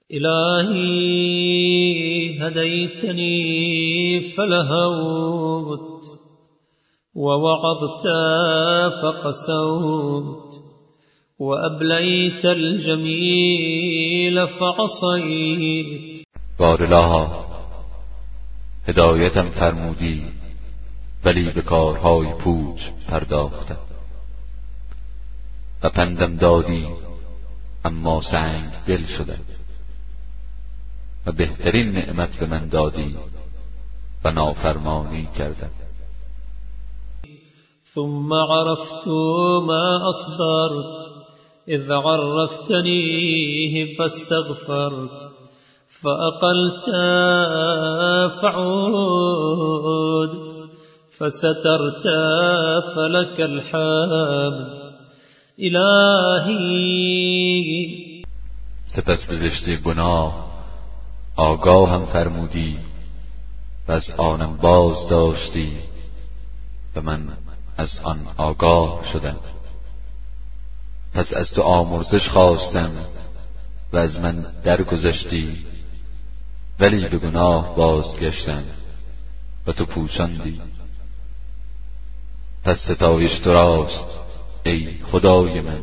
إلهي هديتني فلهوت، ووعظت فقسوت، وأبليت الجميل فعصيت. بارالها هدایتم فرمودی ولی به کارهای پوچ پرداختم، و پندم دادی اما سنگ دل شدم، و بهترین نعمت به من دادی و نافرمانی کردم. ثم عرفت ما أصدرت إذ عرفتنيه فاستغفرت، فأقلت فعود، فسترت فلك الحمد إلهي. سپس به زشتی گناه آگاهم فرمودی و از آنم باز داشتی و من از آن آگاه شدم. پس از تو آمرزش خواستم و از من درگذشتی، ولی به گناه بازگشتم و تو پوشاندی. پس ستایش تو راست ای خدای من.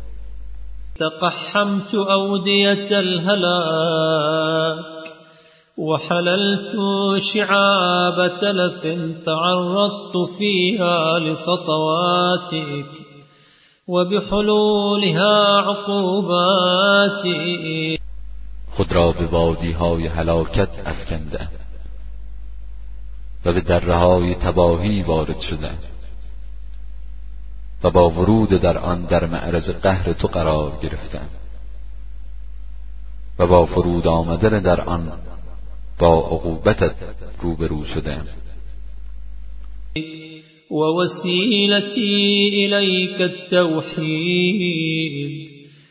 تقحمت أودية الهلاك، وحللت شعاب تلف تعرضت فيها لسطواتك، وبحلولها عقوباتي. خود را به وادی‌های هلاکت افکندم و به دره‌های تباهی وارد شدم، و با ورود در آن در معرض قهر تو قرار گرفتم، و با فرود آمدن در آن با عقوبتت روبرو شدم. ووسيلتي إليك التوحيد،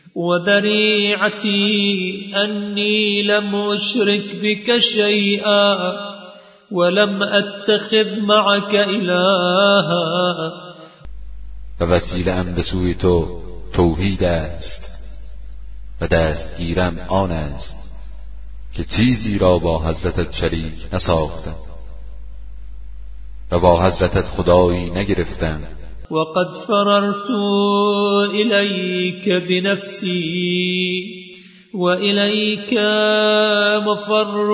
وذريعتي أني لم أشرك بك شيئا، ولم أتخذ معك إلها. و وسیله ام به سوی تو توحید است و دستگیرم آن است که چیزی را با حضرتت شریک نساختم و با حضرتت خدایی نگرفتم. وقد فررت إليك بنفسي، وإليك مفر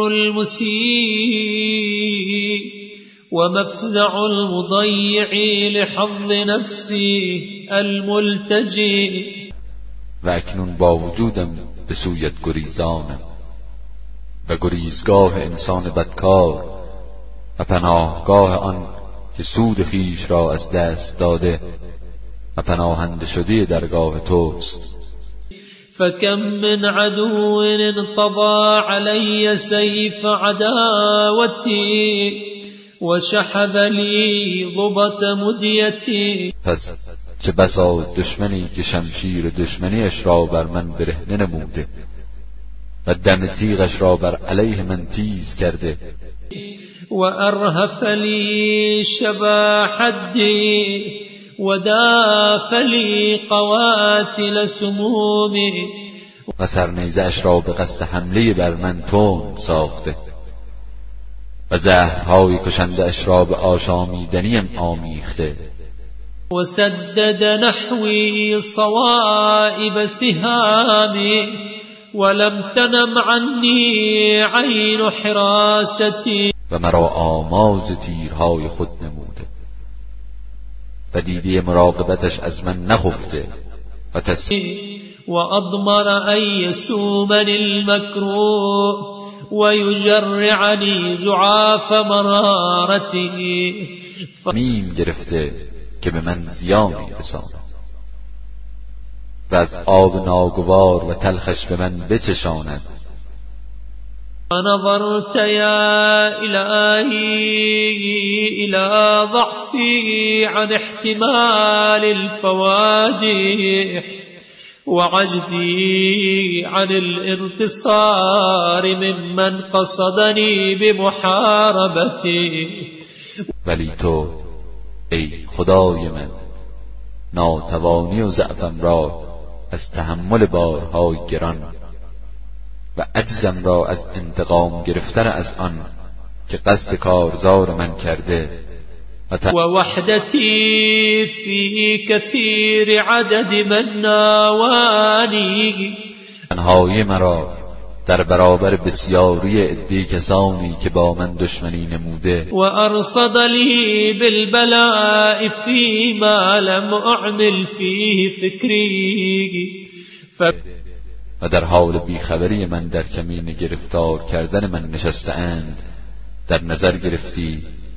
المسيء، ومفزع المضيع لحظ نفسي الملتجئ. و اکنون با وجودم به سویت گریزانم و گریزگاه انسان بدکار و پناهگاه آن که سود خیش را از دست داده و پناهنده شده درگاه توست. فكم من عدو انقضى علي سيف عداوتي، وشحذ لي ضبط مديتي. پس چه بسا دشمنی که شمشیر دشمنیش را بر من برهنه نموده و دم تیغش را بر علیه من تیز کرده. و ارهف لی شبا حدی، و داف لی قواتل سمومی. و سرنیزش را به قصد حمله بر من تند ساخته و زهرهای کشنده اش را به آشامیدنیم آمیخته. و سدد نحوی صوائب سهامی، ولم تنم عنی عین حراستی. و مرا آماج تیرهای خود نموده و دیده مراقبتش از من نخفته و و اضمر ان یسومنی المکروه و یجرعنی زعاف مرارتی. میم گرفته که به من زیانی رساند و از آب ناگوار و تلخش به من بچشاند. نظرت یا الهی الى ضعفی عن احتمال الفوادح، وعجزي عن الانتصار ممن قصدني بمحاربتي. ولی تو ای خدای من ناتوانی و ضعفم را از تحمل بارهای گران و عجزم را از انتقام گرفتن از آن که قصد کارزار من کرده و وحدتی فی کثیر عدد من ناوانی، تنهایی مرا در برابر بسیاری عده کسانی که با من دشمنی نموده و ارصد لی بالبلاء فیما لم اعمل فیه فکری، و در حال بیخبری من در کمین گرفتار کردن من نشسته‌اند در نظر گرفتی.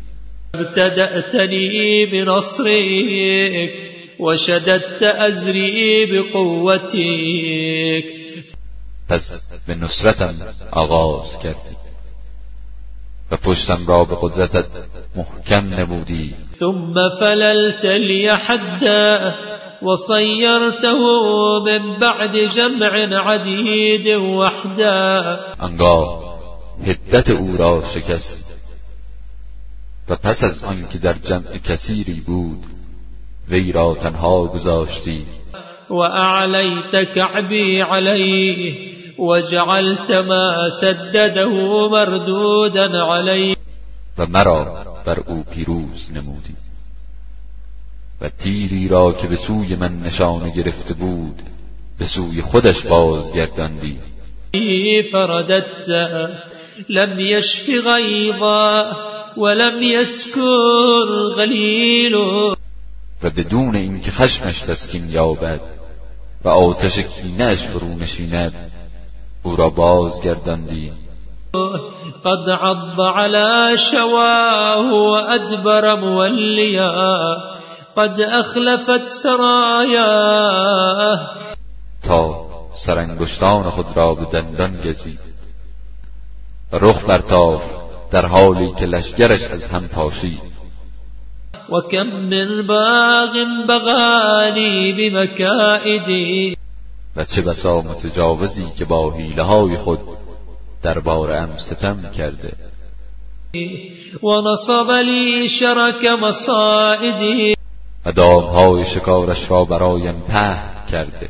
ابتدأتنی بنصرک و شددت ازری بقوتک، پس به نصرتم آغاز کردی و پشتم را به قدرتت محکم نمودی. ثم فللت لی حدا و صیرته من بعد جمع عدید وحدا، آنگاه حدت او را شکست و پس از آن که در جمع کثیری بود وی را تنها گذاشتی. و اعلیت کعبی علیه و جعلت ما سدده مردودا علیه، و مرا بر او پیروز نمودی و تیری را که به سوی من نشانه گرفته بود به سوی خودش بازگرداندی. فرددت لم یشف غیظا ولم یسکر غلیل، و بدون اینکه خشمش تسکین یابد و آتش کینه‌اش فرو نشیند او را بازگرداندی. قد عض على شواه و ادبر مولیا قد اخلفت سرایاه، تا سرانگشتان خود را به دندان گزید و رخ برتافت در حالی که لشگرش از هم پاشید. و کم من باغ بغانی بمکائدی، و چه بسا متجاوزی که با حیله‌های خود درباره‌ام ستم کرده. و نصب لی شرک مصائدی، و دامهای شکارش را برایم پهن کرده.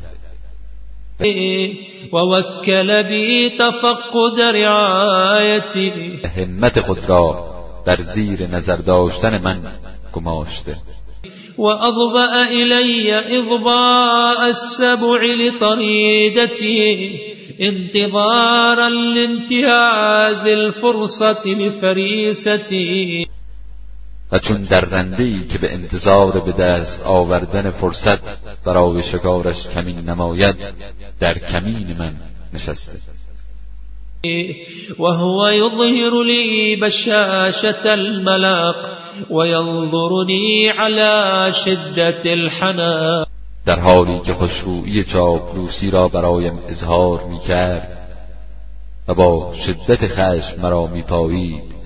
و وکل بی تفقد رعایتی، همت خود را در زیر نظر داشتن من گماشته. و اضبأ الی اضباء السبع لطریدتی انتظارا لانتهاز الفرصة لفریستی، و چون درنده‌ای که به انتظار به دست آوردن فرصت برای شکارش کمین نماید در کمین من نشسته. و هو یظهر لی بشاشة الملاق و ینظرنی علی شدة الحنا، در حالی که خوشرویی چاپلوسی را برایم اظهار می کرد و با شدت خشم مرا می پایید.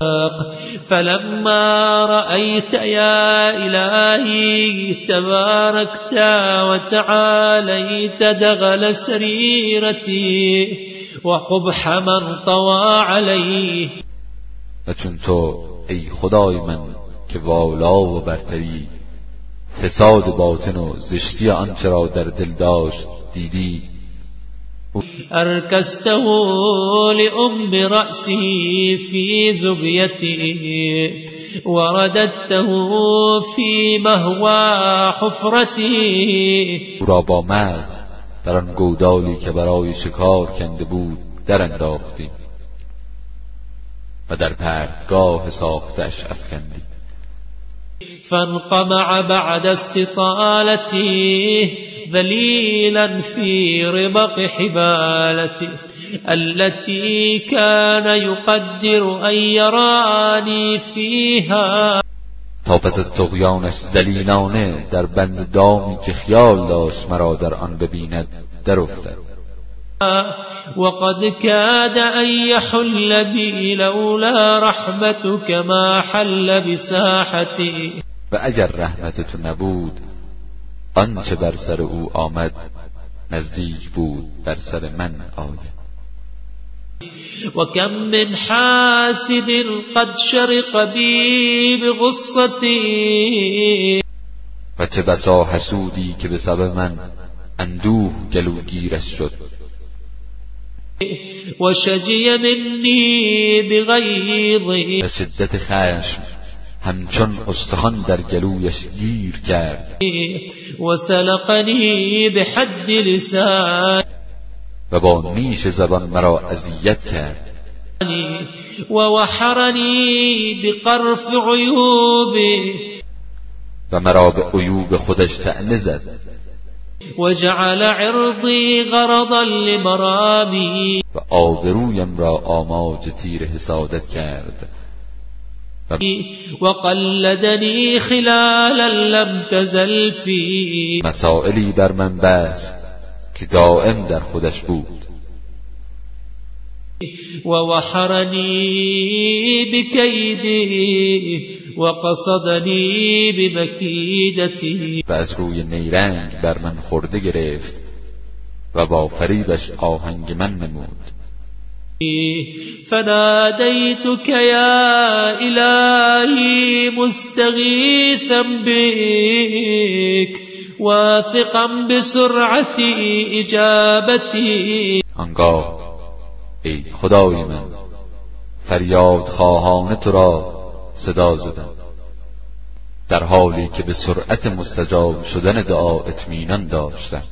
فلما رأيت يا إلهي تباركت وتعاليت دغل سريرتي وقبح من طوى عليه، و چون تو ای خدای من که والا و برتری فساد باطن و زشتی آنچه را در دل داشت دیدی، ارکسته لأم رأسی فی زبیتی ورددته فی مهوا حفرتی، او را با مغز در آن گودالی که برای شکار کنده بود در انداختی و در پرتگاه ساختش افکندی. فانقمع بعد استطالته ذليلا في ربق حبالته التي كان يقدر أن يراني فيها، تا پس از طغیانش ذلیلانه در بند دامی که خیال داشت مرا در آن ببیند در افتاد. وقد كاد أن يحل بي لولا رحمتك ما حل بساحتي، و اگر رحمت تو نبود آنچه بر سر او آمد نزدیک بود بر سر من آید. و کم من حاسد قد شرق بی بغصتی، و چه بسا حسودی که به سبب من اندوه گلوگیرش شد. وشجي مني بغيظ به شدت خشم همچون استخوان در گلویش گیر کرد وسلقني بحد لسان و با نیش زبان مرا اذیت کرد ووحرني بقرف عيوبي و مرا به عیوب خودش طعنه زد وجعل عرضي غرضا لمرامي و آبرویم را آماج تیر حسادت کرد وقلدني خلالا لم تزل فيه مسائلی بر من بست که دائم در خودش بود ووحرني بكيدي وقصدني بمكيدتي و از روی نیرنگ بر من خورده گرفت و با فریبش آهنگ من نمود فناديتك يا إلهي مستغيثا بك واثقا بسرعة إجابتي آنگاه ای خدای من فریاد خواهان تو را صدا زدم در حالی که به سرعت مستجاب شدن دعا اطمینان داشتم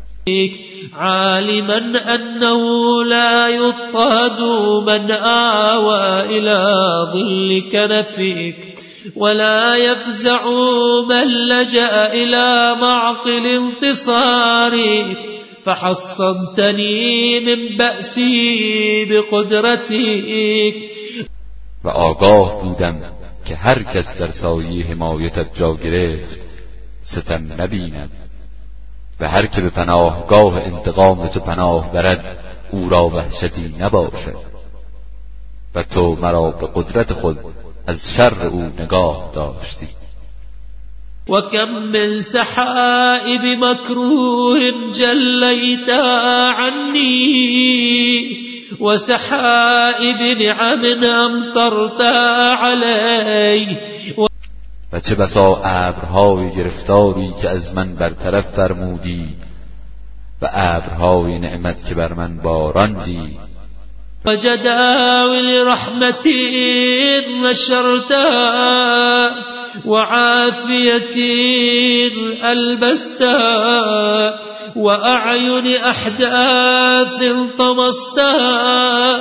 عالما أنه لا يضطهد من آوى إلى ظل كنفك ولا يفزع من لجأ إلى معقل انتصارك فحصنتني من بأسي بقدرتك و آگاه بودم که هر کس در سایه حمایتت جا گرفت ستم نبیند و هر که به پناهگاه انتقام تو پناه برد او را وحشتی نباشد و تو مرا به قدرت خود از شر او نگاه داشتی وكم من سحائب مكروه جليتها عني وسحائب نعم امطرتها علي و چه بسا ابرهای گرفتاری که از من برطرف فرمودی و ابرهای نعمت که بر من باراندی و جداول رحمتی نشرتها وعافيتي ألبستها وأعين أحداث طمستها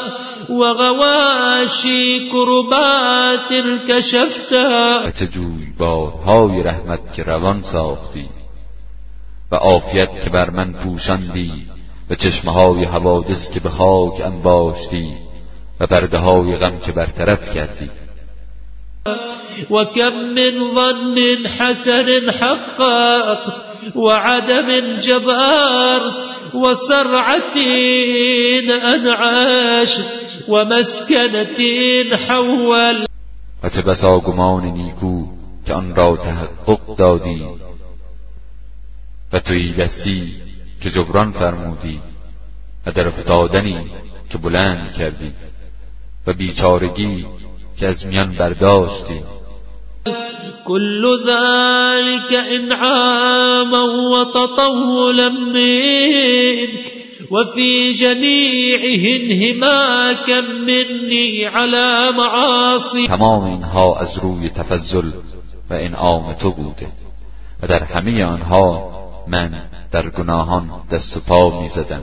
وغواشي كربات كشفتها و چه جویبارهای رحمت که روان ساختی و عافیت که بر من پوشاندی و چشمهای حوادث که به خاک انباشتی و پرده‌های غم که برطرف کردی وكم من ظن حسن حققت وعدم جبرت وسرعة أنعشت ومسكنة حول و چه بسا گمان نیکو که آن را تحقق دادی و تویی دستی که جبران فرمودی و در افتادنی که بلند کردی و بیچارگی که از میان برداشتی كل ذلك انعاما وتطولا منك وفي جميعه انهماكا مني على معاصي تمام اینها از روی تفضل و انعام تو بوده و در همه آنها من در گناهان دست و پا می زدم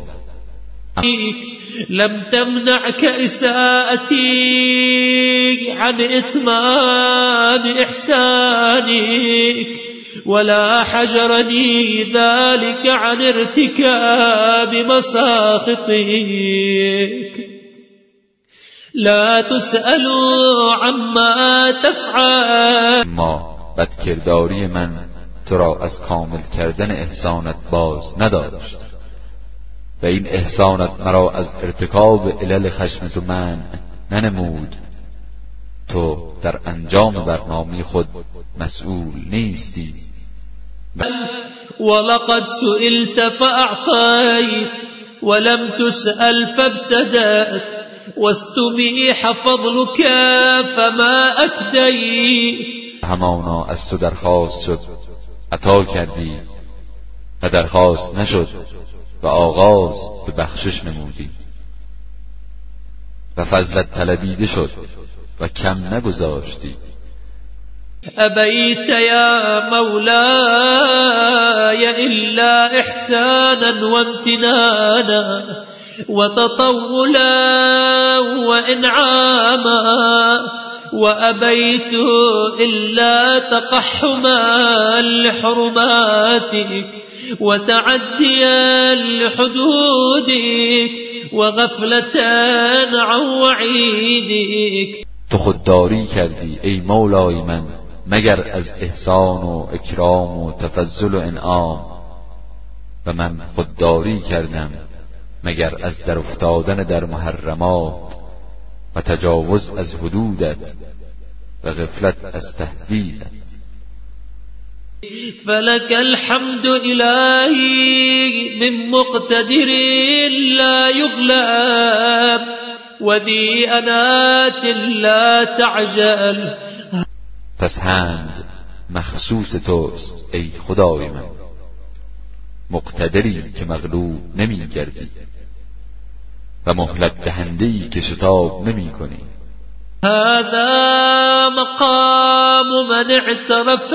لم تمنعك إساءتي عن إتمام إحسانك ولا حجرني ذلك عن ارتكاب مساخطك لا تسأل عما تفعل ما بدکرداری من تو را از کامل کردن احسانت باز نداشت و این احسانت مرا از ارتکاب علل خشم تو منع ننمود. تو در انجام برنامه خود مسئول نیستی. ولقد سئلت فأعطيت ولم تسأل فابتدأت واستبيح فضلك فما أكديت. همانا از تو درخواست شد عطا کردی و درخواست نشد و آغاز به بخشش نمودی. و فضلت طلبیده شد و کم نگذاشتی. أبيت يا مولاي إلا إحسانا وامتنانا وتطولا وإنعاما وأبيت إلا تقحما لحرماتك وتعديا لحدودك وغفلة عن وعيدك. تو خودداری کردی ای مولای من مگر از احسان و اکرام و تفضل و انعام، و من خودداری کردم مگر از در افتادن در محرمات و تجاوز از حدودت و غفلت از تهدیدت. فلك الحمد إلهي من مقتدر لا يغلب وذي أنات لا تعجل. پس حمد مخصوص توست ای خدای من، مقتدری که مغلوب نمی گردی و مهلت دهنده‌ای که شتاب نمی کنی. هذا مقام من اعترف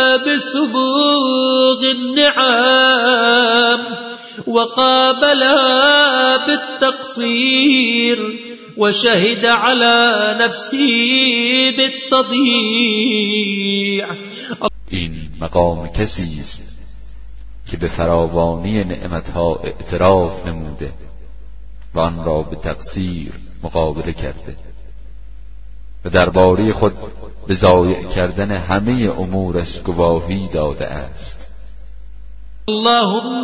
بسبوغ النعم وقابلها بالتقصير وشهد على نفسه بالتضييع. این مقام کسی است که به فراوانی نعمتها اعتراف نموده و آن را به تقصیر مقابله کرده و درباره خود به ضایع کردن همه امورش گواهی داده است. اللهم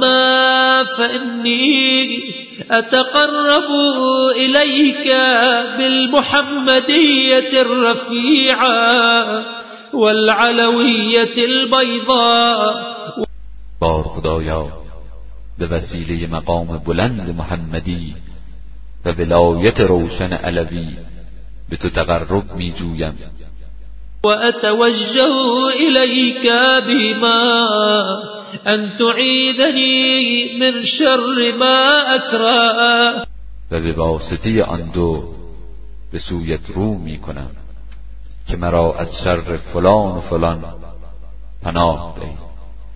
فإني أتقرب إليك بالمحمدية الرفيعة والعلوية البيضاء. بار خدایا به وسیله مقام بلند محمدی و ولایت روشن علوی به تو تقرب می جویم و اتوجه الیک بما ان تعیدنی من شر ما اکره. و به واسطه آن دو به سویت رو می کنم که مرا از شر فلان و فلان پناه دهی.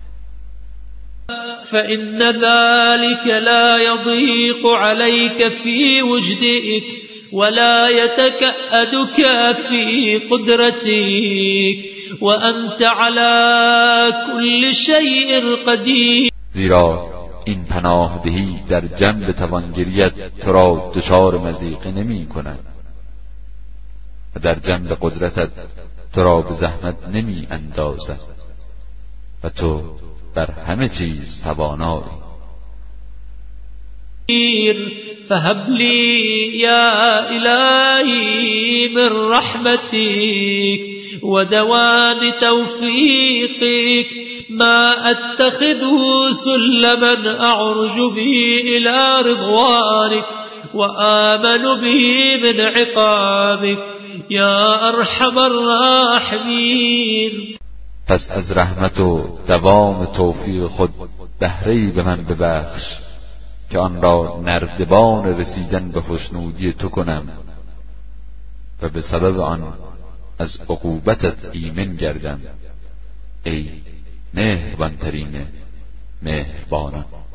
فإن ذلك لا يضيق عليك في وجدك ولا يتكأدك في قدرتك وأنت على كل شيء قدير. زیرا این پناهدهی در جنب توانگریت تو را دچار مضیقه نمی کند و در جنب قدرتت تو را به زحمت نمی اندازد و تو بر همه چیز توانایی. فهب لي يا إلهي من رحمتك ودوام توفيقك ما أتخذه سلما أعرج به إلى رضوانك وآمن به من عقابك يا أرحم الراحمين. پس از رحمت و دوام توفیق خود بهره‌ای به من ببخش که آن را نردبان رسیدن به خوشنودی تو کنم و به سبب آن از عقوبتت ایمن گردم ای مهربان ترین مهربانان.